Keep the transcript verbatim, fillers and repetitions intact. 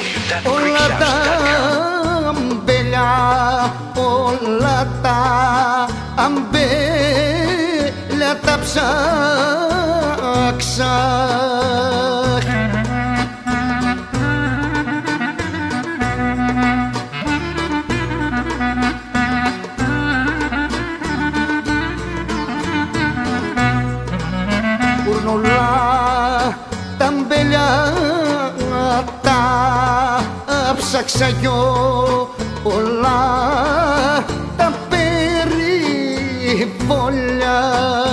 όλα τα αμπέλια, όλα τα αμπέλια τα ψάξα. Όλα τα αμπέλια τα ψάξα κι όλα τα περιβόλια